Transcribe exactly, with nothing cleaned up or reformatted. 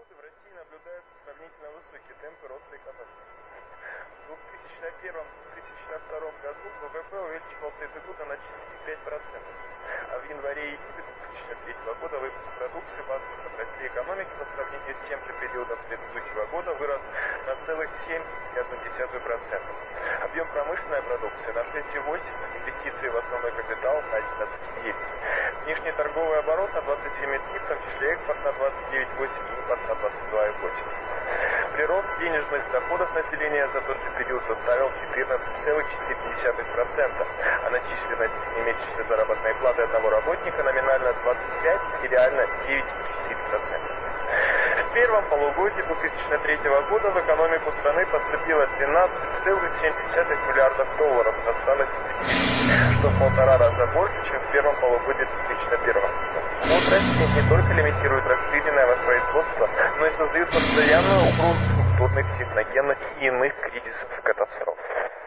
годы в России наблюдаются сравнительно высокие темпы роста экономики. В две тысячи первом — две тысячи втором году ВВП увеличивался ежегодно на четыре — пять процентов, а в январе и июле две тысячи третьего года выпуск продукции базовых отраслей экономики по сравнению с тем же периодом предыдущего года вырос на целых семь целых одна десятая процента. Объем промышленной продукции на шесть целых восемь десятых, инвестиции в основной капитал на одиннадцать целых девять десятых. Внешний торговый оборот на двадцать семь целых три десятых, в том числе экспорт на двадцать девять целых восемь десятых и импорт на двадцать два целых восемь десятых. Прирост денежных доходов населения за тот же период составил четырнадцать целых четыре десятых процента, а начисленная среднемесячная заработная плата одного работника номинально двадцать пять и реально девять целых четыре десятых процента. В первом полугодии две тысячи третьего года в экономику страны поступило двенадцать целых семь десятых миллиардов долларов иностранных инвестиций, что в полтора раза больше, чем в первом полугодии две тысячи первого года. Вот Россия не только лимитирует расширенное воспроизводство, но и создает постоянную угрозу структурных, техногенных и иных кризисов и катастроф.